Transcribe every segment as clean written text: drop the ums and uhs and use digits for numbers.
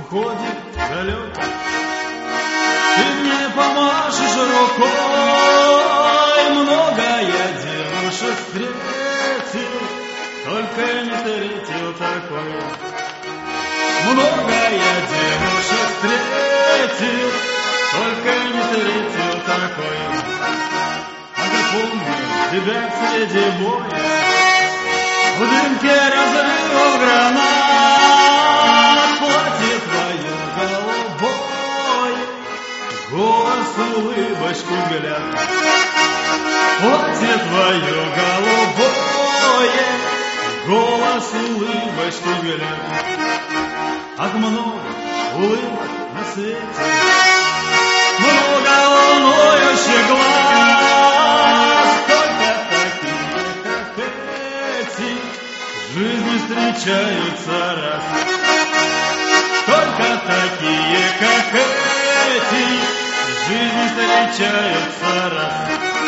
уходит далеко. Ты мне помашешь рукой, много я девушек встретил, только не встретил такой. Много я девушек встретил, только не встретил такой. А я помню тебя среди боя, в дымке разрывов гранат, платье твое голубое, голос улыбочку глядь. Платье твое голубое, голос улыбочку глядь. Как много улыбок на свете, много волнующих глаз, только такие, как эти, в жизни встречаются раз. Только такие, как эти, в жизни встречаются раз.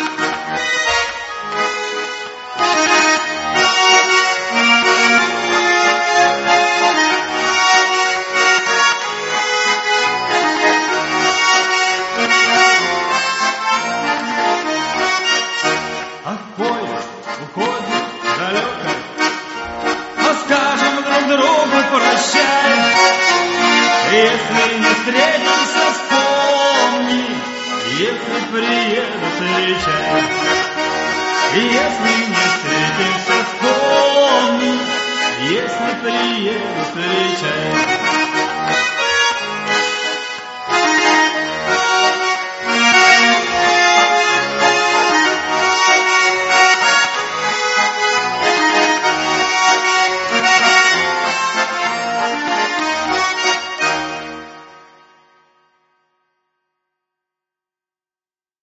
Уходит далеко, но скажем друг другу прощай. Если не встретимся, вспомни, если приеду, встречай. Если не встретимся, вспомни, если приеду, встречай.